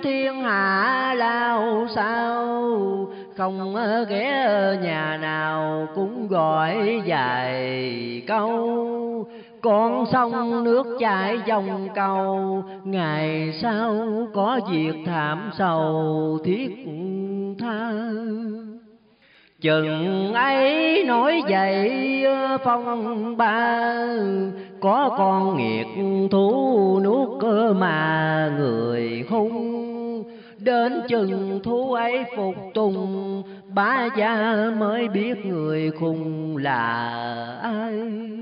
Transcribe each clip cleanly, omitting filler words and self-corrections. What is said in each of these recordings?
thiên hạ lao sao, không ghé nhà nào cũng gọi vài câu. Con sông nước chảy dòng cầu, ngày sau có việc thảm sầu thiết tha. Chừng ấy nói vậy phong ba, có con nghiệt thú nuốt cơ mà người hung. Đến chừng thú ấy phục tùng, bá gia mới biết người khùng là ai.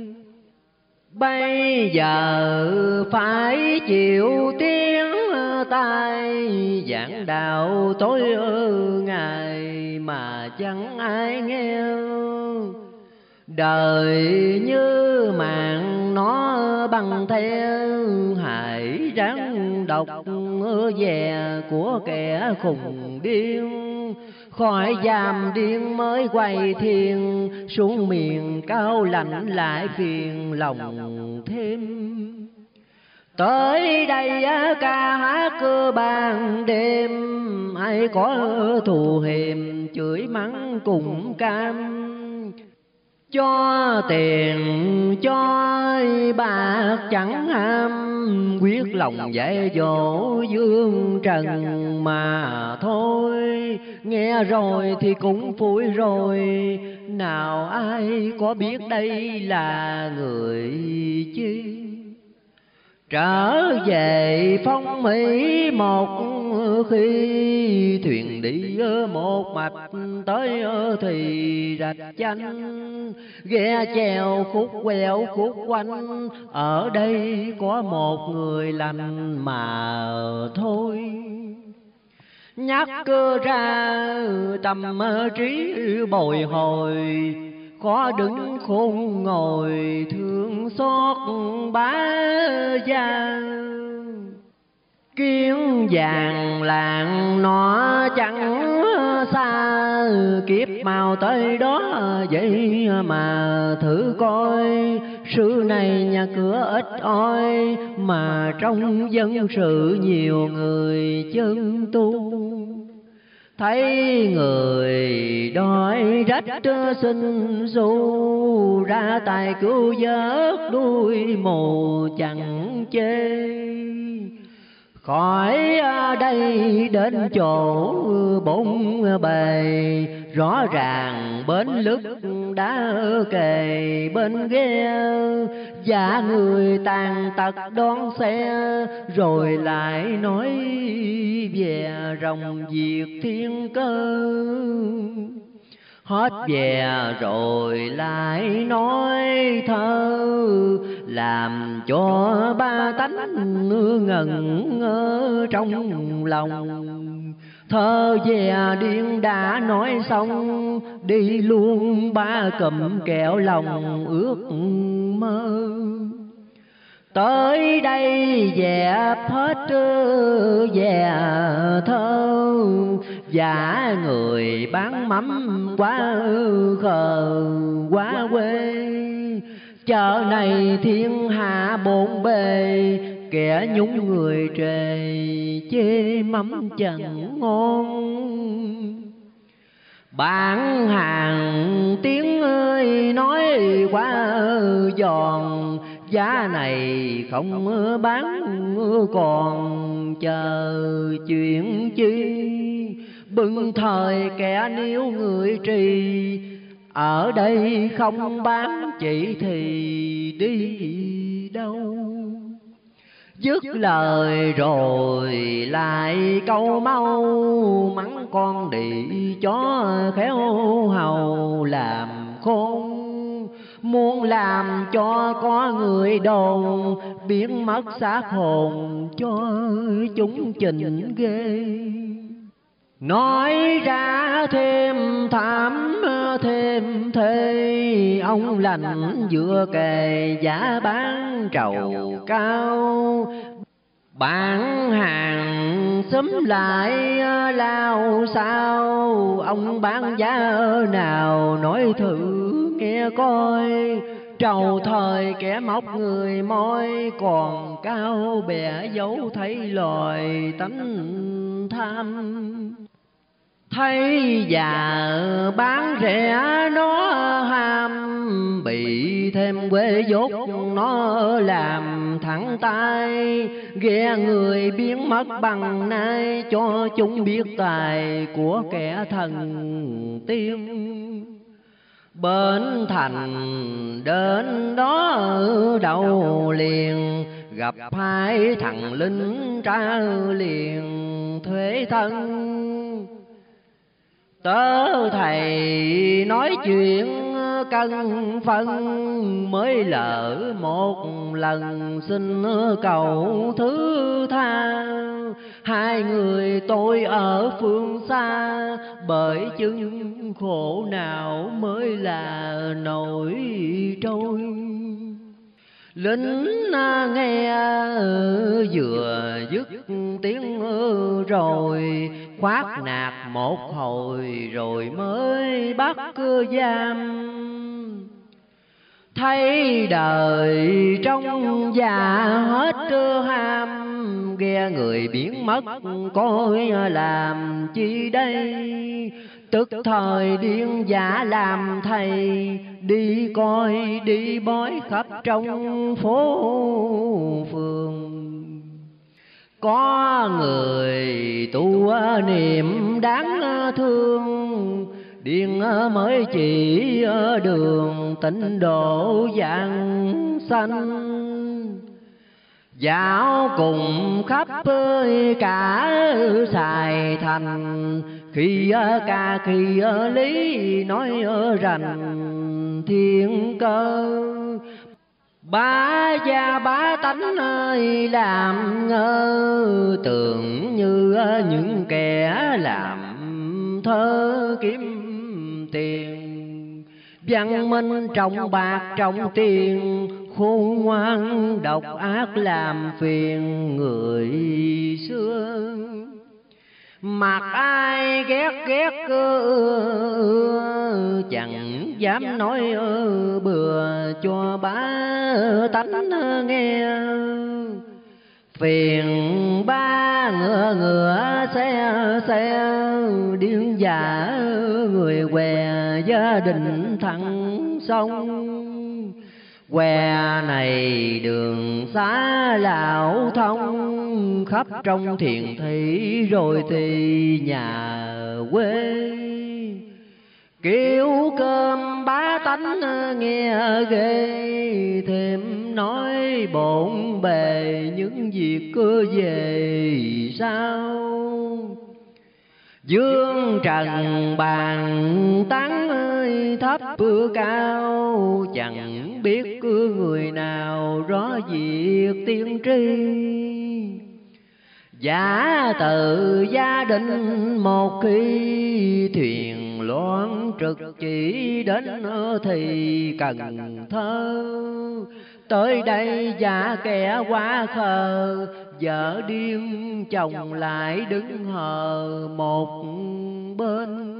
Bây giờ phải chịu tiếng tai, giảng đạo tối ngày mà chẳng ai nghe. Đời như màn nó băng theo, hãy ráng đọc về của kẻ khùng điên. Khỏi giam điên mới quay thiên, xuống miền cao lạnh lại phiền lòng thêm. Tới đây ca hát cơ ban đêm, ai có thù hiềm chửi mắng cùng cam. Cho tiền cho bạc chẳng ham, quyết lòng dạy dỗ dương trần mà thôi. Nghe rồi thì cũng phủi rồi, nào ai có biết đây là người chi. Trở về phong mỹ một khi, thuyền đi một mạch tới thì rạch chanh. Ghe chèo khúc quẹo khúc quanh, ở đây có một người lành mà thôi. Nhắc cơ ra tâm trí bồi hồi, khó đứng khôn ngồi thương xót bá gia. Kiến vàng làng nó chẳng xa, kiếp mau tới đó vậy mà thử coi. Xứ này nhà cửa ít oi, mà trong dân sự nhiều người chân tu. Thấy người đói rách xin xu, ra tài cứu vớt đuôi mù chẳng chê. Khỏi đây đến chỗ bốn bề, rõ ràng bến lức đã kề bên ghe. Và người tàn tật đón xe, rồi lại nói về rồng diệt thiên cơ. Hết về rồi lại nói thơ, làm cho ba tánh ngẩn ngơ trong lòng. Thơ về điên đã nói xong, đi luôn ba cụm kẹo lòng ước mơ. Tới đây dẹp hết về thơ, và người bán mắm quá khờ quá quê. Chợ này thiên hạ bộn bề, kẻ nhúng người trề chê mắm chẳng ngon. Bán hàng tiếng ơi nói quá giòn, giá này không bán còn chờ chuyện chi. Bưng thời kẻ níu người trì, ở đây không bán chỉ thì đi đâu. Dứt lời rồi lại câu mau, mắng con đi chó khéo hầu làm khôn. Muốn làm cho có người đồn, biến mất xác hồn cho chúng trình ghê. Nói ra thêm thảm thêm thê, ông lành vừa kề giá bán trầu cao. Bán hàng xúm lại lao sao, ông bán giá nào nói thử nghe coi. Trầu thời kẻ móc người môi, còn cao bẻ dấu thấy loài tánh tham. Thấy già bán rẻ nó ham, bị thêm quê dốt nó làm thẳng tay. Ghê người biến mất bằng nay, cho chúng biết tài của kẻ thần tiên. Bến thành đến đó ở đầu liền, gặp hai thằng lính tra liền thuế thân. Tớ thầy nói chuyện cân phân, mới lỡ một lần xin cầu thứ tha. Hai người tôi ở phương xa, bởi chứng khổ nào mới là nổi trôi. Lính nghe vừa dứt tiếng rồi, khoác nạt một hồi rồi mới bắt giam. Thấy đời trong già hết ham, ghe người biến mất coi làm chi đây. Tức thời điên giả làm thầy, đi coi đi bói khắp trong phố phường. Có người tu niệm đáng thương, điên mới chỉ đường tịnh độ giảng sanh. Dạo cùng khắp cả Sài Thành, khi ca khi lý nói rành thiên cơ. Bá gia bá tánh ơi làm ngơ, tưởng như những kẻ làm thơ kiếm tiền. Văn minh trọng bạc trọng tiền, khôn ngoan độc ác làm phiền người xưa. Mặc ai ghét ghét chẳng dám nói bừa cho bá tánh nghe. Phiền ba ngựa ngựa xe điên giả người què gia đình thẳng sông. Que này đường xá lão thông, khắp trong thiền thị rồi thì nhà quê. Kêu cơm bá tánh nghe ghê, thêm nói bộn bề những việc cứ về sao. Dương trần bàn tán ơi thấp cao, chẳng biết cứ người nào rõ việc tiên tri. Giả từ gia đình một khi, thuyền loan trực chỉ đến thì Cần Thơ. Tới đây giả kẻ quá khờ, vợ điên chồng lại đứng hờ một bên.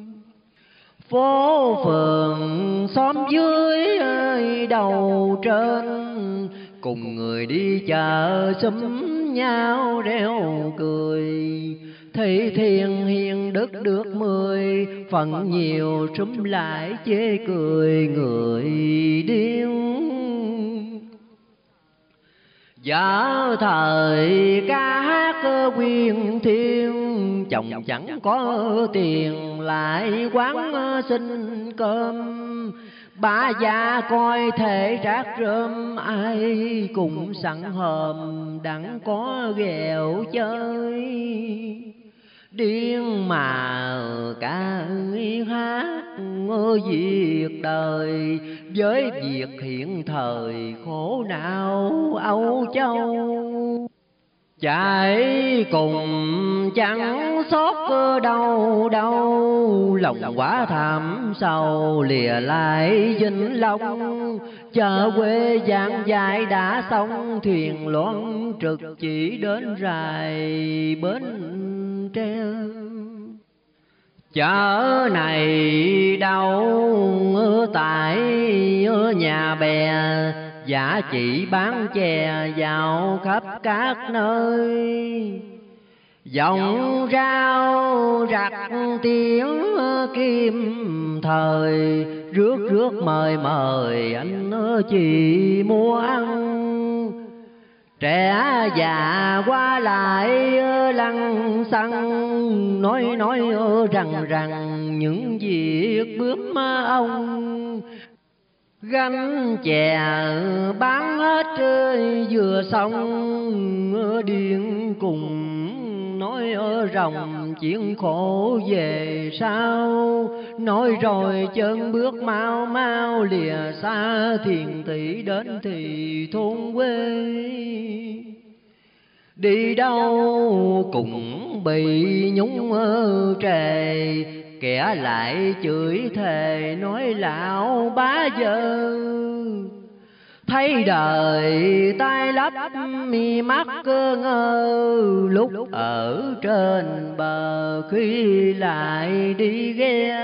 Phố phường xóm dưới ơi đầu trên, cùng người đi chợ xúm nhau reo cười. Thấy thiền hiền đức được 10, phần nhiều xúm lại chê cười người điên. Vợ thời ca hát quyên thiên, chồng chẳng có tiền lại quán xin cơm. Bà già coi thể rác rơm, ai cùng sẵn hòm đặng có ghẹo chơi. Điên mà ca hát việc đời, với việc hiện thời khổ não Âu Châu. Chạy cùng chẳng xót đâu đâu, lòng quá thảm sầu lìa lại Vĩnh Long. Chợ quê giảng dạy đã xong, thuyền loan trực chỉ đến rài bến tre. Chợ này đâu tại nhà bè, giả chỉ bán chè dạo khắp các nơi. Giọng rao rạc tiếng kim thời, rước rước mời mời anh chị mua ăn. Trẻ già qua lại lăng xăng, nói rằng những việc bướm ông. Gánh chè bán hết vừa xong, điên cùng nói ròng chuyện khổ về sau. Nói rồi chân bước mau mau lìa xa thiền tỷ, đến thì thôn quê. Đi đâu cũng bị nhúng trề, kẻ lại chửi thề nói lão bá dơ. Thấy đời tay lấp mi mắt cơ ngơ, lúc ở trên bờ khi lại đi ghe.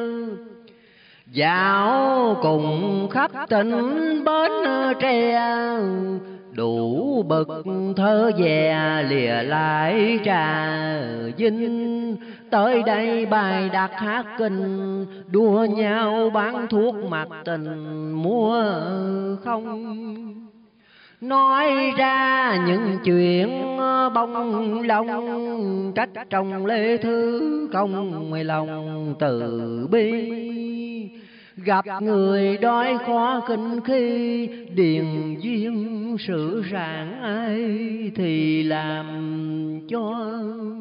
Dạo cùng khắp tỉnh bến tre, đủ bậc thơ về lìa lại trà vinh. Tới đây bài đặt hát kinh, đua nhau bán thuốc mặt tình mua không. Nói ra những chuyện bông lòng, trách trong lê thư không lòng từ bi. Gặp người đói khó kinh khi, điền duyên sự rạng ai thì làm cho.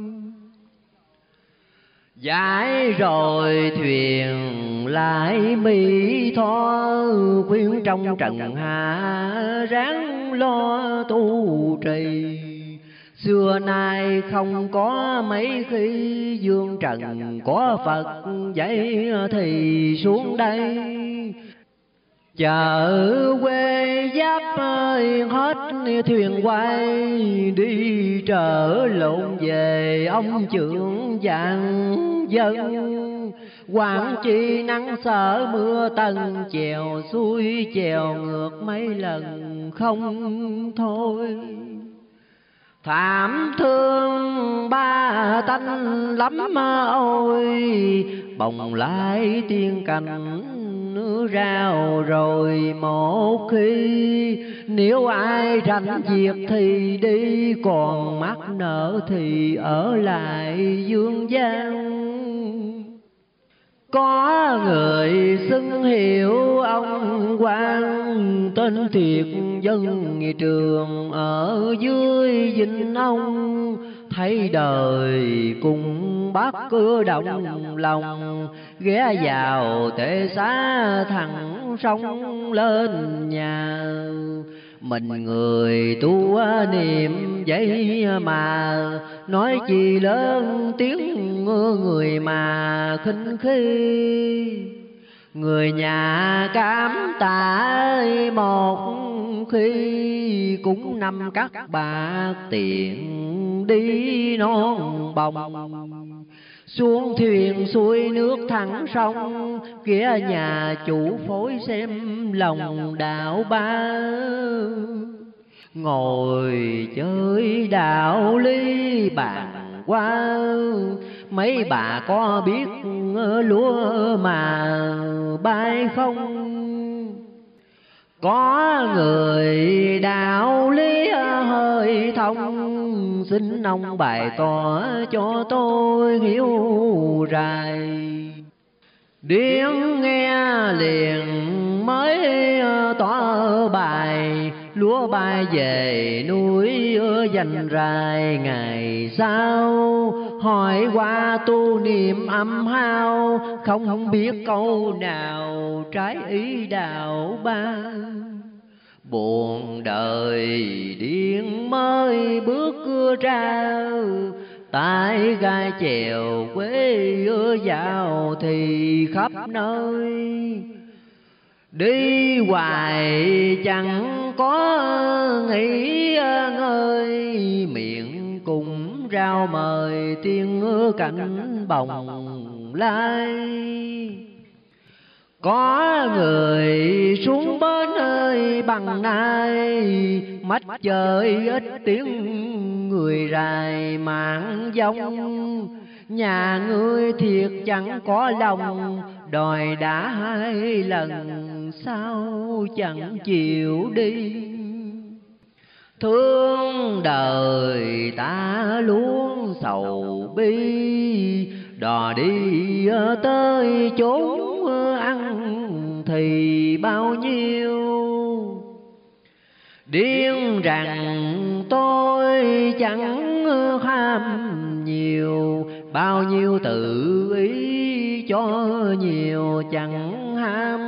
Giải rồi thuyền lại mỹ tho, khuyên trong trần hạ ráng lo tu trì. Xưa nay không có mấy khi dương trần có Phật dạy thì xuống đây. Chợ quê giáp ơi hết thuyền quay, đi trở lộn về ông trưởng vạn dân. Quảng chi nắng sợ mưa tầng, chèo xuôi chèo ngược mấy lần không thôi. Thảm thương ba tánh lắm ôi, bồng lai tiên cảnh rao rồi một khi. Nếu ai rảnh việc thì đi, còn mắc nợ thì ở lại dương gian. Có người xưng hiệu ông quan, tên thiệt dân nghị trường ở dưới Vĩnh Ông. Thấy đời cùng bác cứ động lòng, ghé vào tệ xá thẳng sông lên nhà. Mình người tu niệm vậy mà, nói chi lớn tiếng người mà khinh khi. Người nhà cảm tạ một khi, cũng năm các bạc tiền đi non bồng. Xuống thuyền xuôi nước thẳng sông, kia nhà chủ phối xem lòng đạo ba. Ngồi chơi đạo lý bàn qua, mấy bà có biết lúa mà bay không? Có người đạo lý hơi thông, xin ông bày tỏ cho tôi hiểu rài. Điếng nghe liền mới tỏ bài, lúa bay về núi dành rài. Ngày sau hỏi qua tu niệm âm hao, không biết câu nào trái ý đạo ba. Buồn đời điên mới bước ra, tại gai chèo quê dạo thì khắp nơi. Đi hoài chẳng có nghĩ ngơi, miệng cùng rao mời tiên cảnh bồng lai. Có người xuống bến ơi bằng nay, mắt trời ít tiếng người rài mạng dông. Nhà ngươi thiệt chẳng có lòng, đòi đã 2 lần sao chẳng chịu đi. Thương đời ta luôn sầu bi, đò đi tới chốn ăn thì bao nhiêu. Điên rằng tôi chẳng ham nhiều, bao nhiêu tự ý cho nhiều chẳng ham.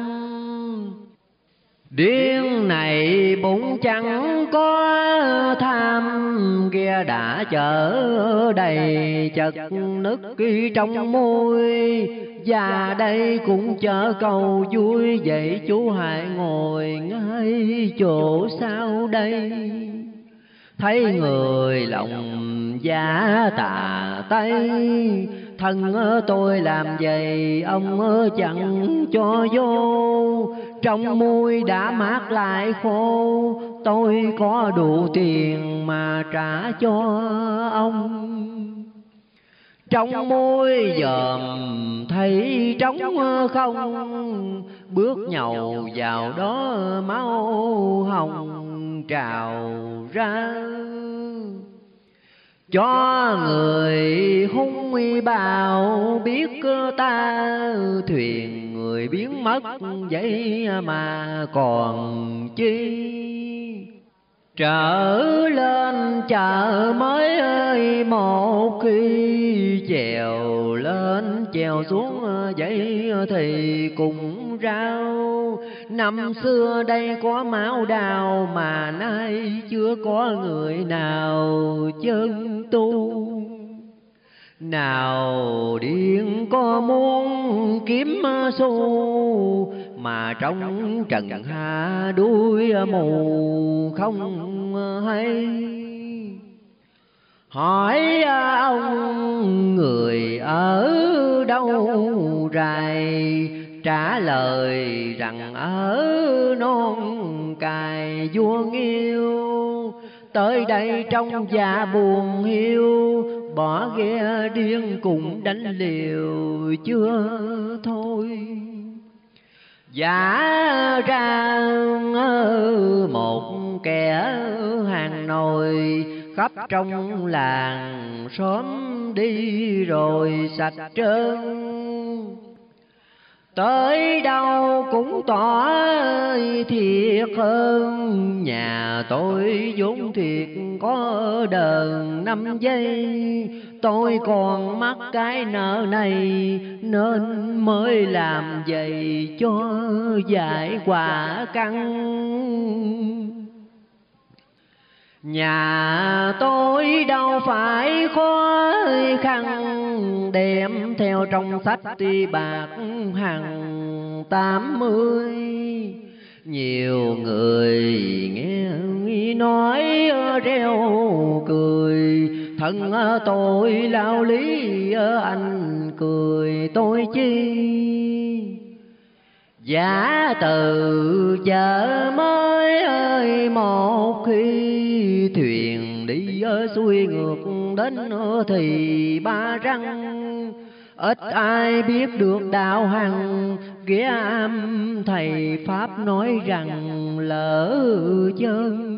Điên này bụng chẳng có tham, ghe đã chở đầy chật nức trong môi. Và đây cũng chở cầu vui, vậy chú hãy ngồi ngay chỗ sau đây. Thấy người lòng giá tà tây, thân tôi làm vậy ông chẳng cho vô. Trong môi đã mát lại khô, tôi có đủ tiền mà trả cho ông. Trong môi dòm thấy trống không, bước nhầu vào đó máu hồng trào ra. Cho người hung bào biết ta, thuyền người biến mất vậy mà còn chi. Trở lên chợ mới ơi một khi, chèo lên chèo xuống vậy thì cùng rau. Năm xưa đây có máu đào, mà nay chưa có người nào chân tu. Nào điên có muốn kiếm xu, mà trong trần hạ đuôi mù không hay. Hỏi ông người ở đâu rày, trả lời rằng ở non cài vua Nghiêu. Tới đây trong dạ buồn hiu, bỏ ghe điên cùng đánh liều chưa thôi. Giả ra một kẻ hàng nồi, khắp trong làng xóm đi rồi sạch trơn. Tới đâu cũng tỏ thiệt hơn, nhà tôi vốn thiệt có đờn 5 giây. Tôi còn mắc cái nợ này nên mới làm vậy cho giải quả căn. Nhà tôi đâu phải khó khăn, đem theo trong sách ti bạc hàng 80. Nhiều người nghe nói reo cười, thân tôi lao lý anh cười tôi chi. Giả từ chợ mới ơi một khi, thuyền đi xuôi ngược đến thì Ba Răng. Ít ai biết được đạo hằng, ghé âm thầy Pháp nói rằng lỡ chân.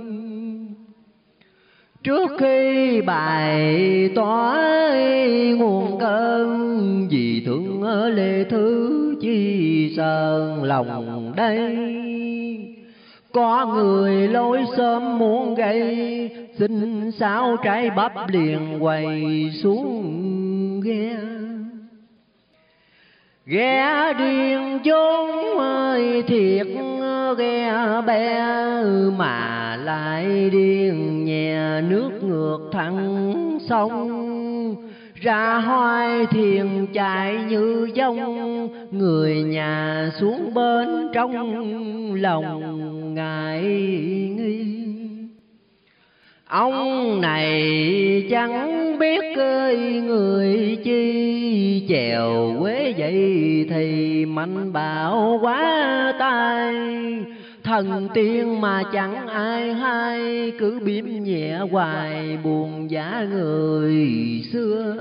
Trước khi bài tỏ nguồn cơn, vì thương Lê Thứ chi sơn lòng đây. Có người lối sớm muốn gây, xin sao trái bắp liền quay xuống ghe. Ghe điên chốn ơi thiệt ghe bé, mà lại điên nhẹ nước ngược thẳng sông. Ra hoài thiền chạy như dông, người nhà xuống bến trong lòng ngại nghi. Ông này chẳng biết người chi, chèo quế vậy thì mạnh bạo quá tay. Thần tiên mà chẳng ai hay, cứ biếm nhẹ hoài buồn giá người xưa.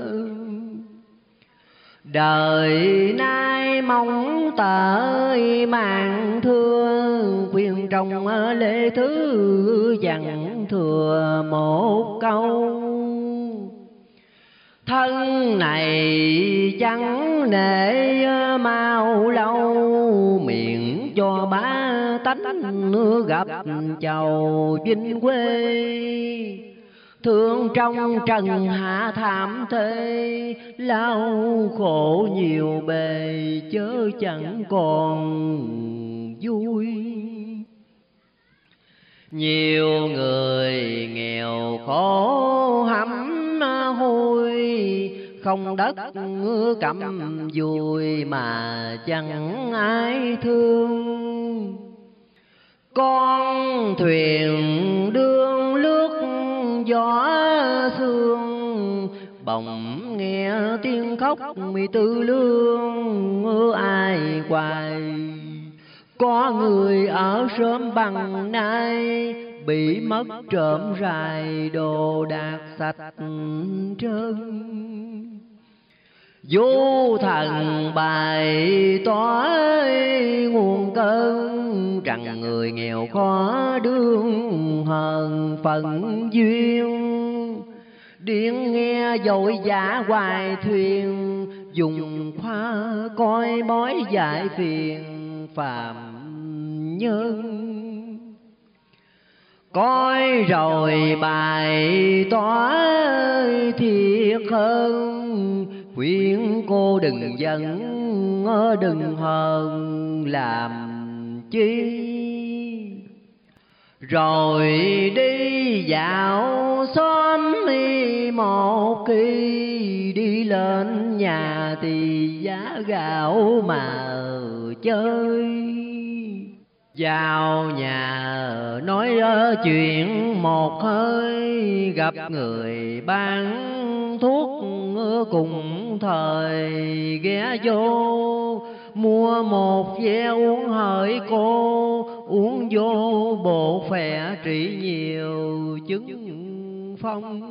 Đời nay mong tới mạng thương, khuyên trong lễ thứ dặn thừa một câu. Thân này chẳng nể mau lâu, miệng cho ba tánh gặp chầu vinh quê. Thương trong trần hạ thảm thế, lao khổ nhiều bề chớ chẳng còn vui. Nhiều người nghèo khổ hắm hôi, không đất cầm vui mà chẳng ai thương. Con thuyền đương lướt gió sương, bỗng nghe tiếng khóc mi tư lương ai hoài. Có người ở sớm bằng nay, bị mất trộm rài đồ đạc sạch trơn. Vô thần bài tỏ nguồn cơn, rằng người nghèo khó đương hờn phận duyên. Điện nghe dội vã hoài thuyền, dùng khoa coi bói giải phiền phàm nhân. Coi rồi bài tỏ thiệt hơn, khuyên cô đừng giận đừng hờn làm chi. Rồi đi dạo xóm đi một kỳ, đi lên nhà thì giá gạo mà chơi. Vào nhà nói chuyện một hơi, gặp người bán thuốc cùng thời ghé vô. Mua một ve uống hỡi cô, uống vô bộ phè trị nhiều chứng phong.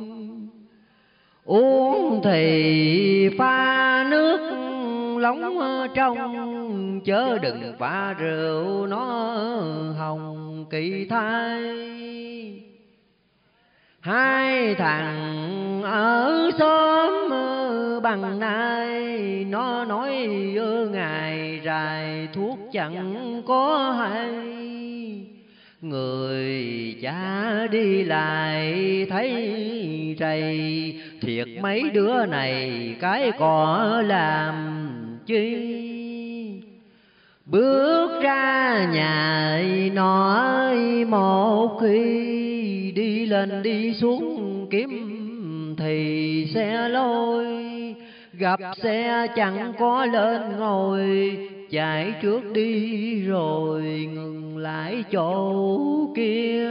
Uống thì pha nước lóng trong, chớ đừng pha rượu nó hồng kỳ thai. Hai thằng ở xóm bằng nay, nó nói ngày rài thuốc chẳng có hay. Người cha đi lại thấy rầy, thiệt mấy đứa này cái cỏ làm chi. Bước ra nhà nói một khi, đi lên đi xuống kiếm thì xe lôi. Gặp xe chẳng có lên ngồi, chạy trước đi rồi ngừng lại chỗ kia.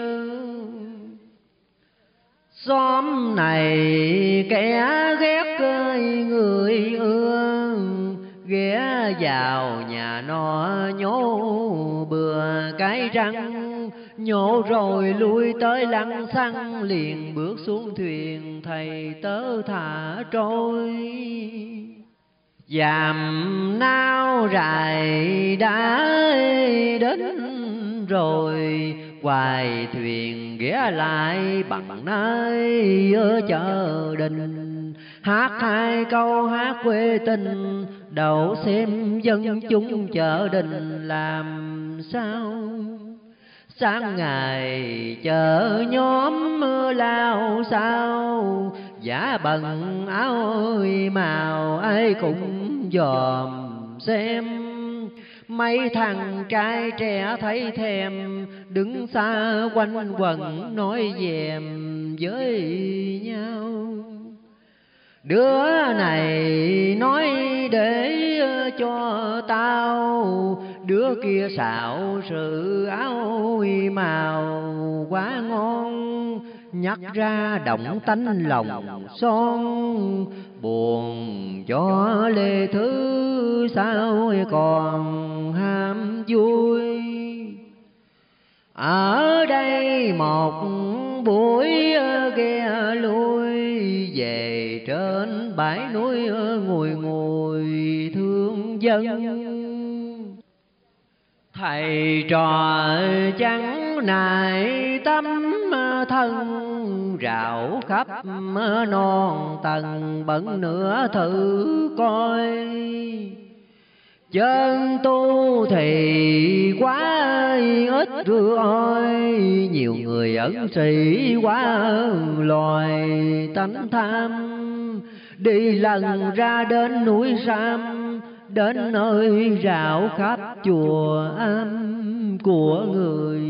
Xóm này kẻ ghét người ưa, ghé vào nhà nó nhổ bừa cái răng. Nhổ rồi lui tới lăng xăng, liền bước xuống thuyền thầy tớ thả trôi. Dàm nao rài đã đến rồi, hoài thuyền ghé lại bằng nơi ở chợ đình. Hát hai câu hát quê tình, đậu xem dân chúng chợ đình làm sao. Sáng ngày chợ nhóm mưa lao sao, giả bần áo ơi màu ai cũng dòm xem. Mấy thằng trai trẻ thấy thèm, đứng xa quanh quẩn nói dèm với nhau. Đứa này nói để cho tao, đứa kia xạo sự áo màu quá ngon. nhắc ra động tánh lòng son. Buồn cho lê thứ sao còn ham vui. Ở đây một buổi ghe lui, về trên bãi núi ngồi ngồi thương dân. Thầy trò trắng nại tấm thân, rạo khắp non tầng bận nửa thử coi. Chân tu thì quá ít ơi, nhiều người ẩn sĩ quá loài tánh tham. Đi lần ra đến núi Sam, đến nơi rạo khắp chùa am của người.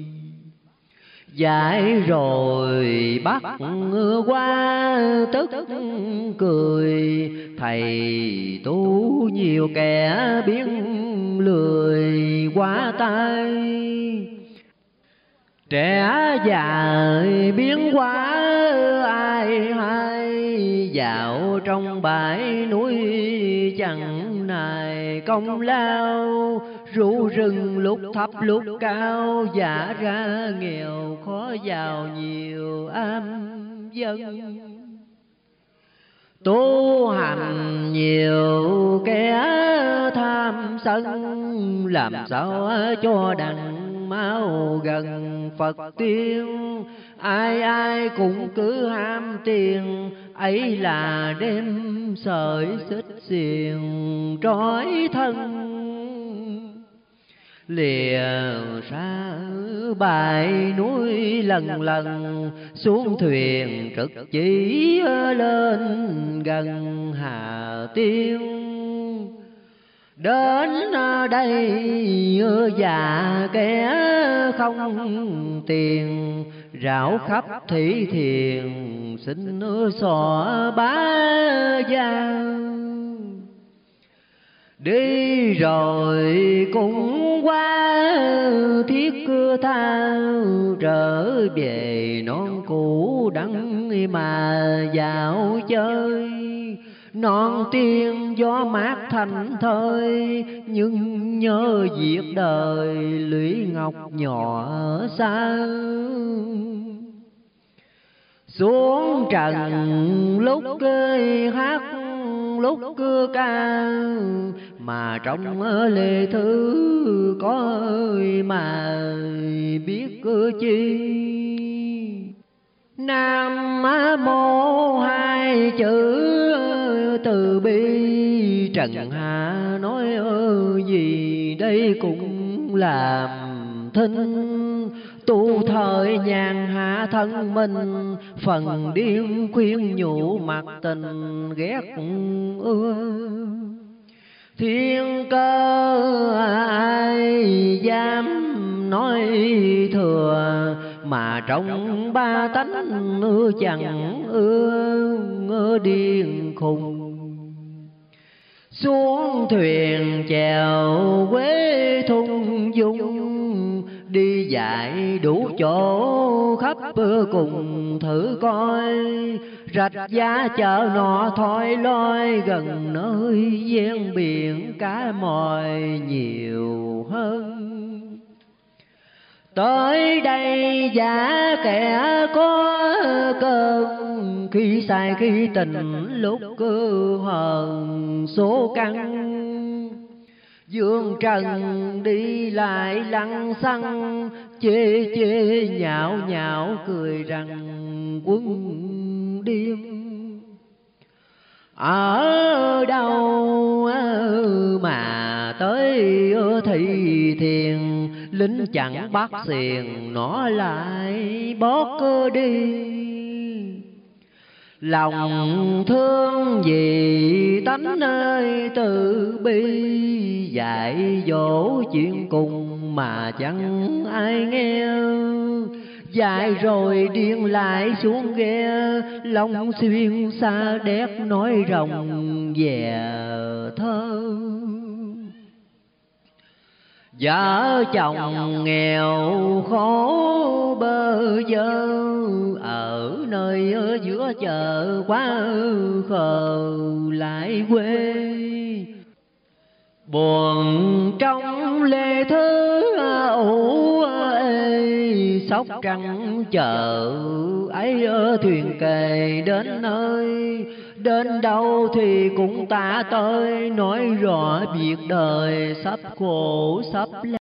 Dạy rồi bắt qua tức cười, thầy tu nhiều kẻ biết lười quá tay. Trẻ già biến hóa ai hay, dạo trong bãi núi chẳng nài công lao. Rủ rừng lúc thấp lúc cao, giả ra nghèo khó giàu nhiều am dân. Tu hành nhiều kẻ tham sân, làm sao cho đặng mau gần Phật tiên. Ai ai cũng cứ ham tiền, ấy là đem sợi xích xiềng trói thân. Lìa xa bãi núi lần lần, xuống thuyền trực chỉ lên gần Hà Tiên. Đến đây già kẻ không tiền, rảo khắp thị thiền xin xỏ bá gia. Đi rồi cũng qua thiết cưa thao, trở về non cũ đắng mà dạo chơi. Non tiên gió mát thành thơi, nhưng nhớ việc đời lũy ngọc nhỏ xa. Xuống trần lúc hát lúc ca, mà trong lê thư có mà biết chi. Nam mô hai chữ từ bi, trần hạ nói gì đây cũng làm thinh. Tu thời nhàn hạ thân mình, phần điên khuyên nhủ mặt tình ghét ưa. Thiên cơ ai dám nói thừa, mà trong ba tánh chẳng ưa điên khùng. Xuống thuyền chèo quê thung dung, đi dạy đủ chỗ khắp cùng thử coi. Rạch giá chợ nọ thôi loi, gần nơi ven biển cá mòi nhiều hơn. Tới đây giả kẻ có cơn, khi sai khi tình lúc cứ hờn số căn. Dương trần đi lại lăng xăng, chê chê nhạo nhạo cười rằng quân điên. Ở đâu mà tới thị thiền, lính chẳng bắt xiềng nó lại bót đi. Lòng thương vì tánh ơi từ bi, dạy dỗ chuyện cùng mà chẳng ai nghe. Dạy rồi điên lại xuống ghe, lòng xuyên xa đét nói rồng về thơ. vợ chồng nghèo khổ bơ vơ, ở nơi ở giữa chợ quá khờ lại quê. Buồn trong lê thứ ủ ê, sóc trăng chờ ấy ở thuyền kề đến nơi, đến đâu thì cũng ta tới, nói rõ việc đời sắp khổ sắp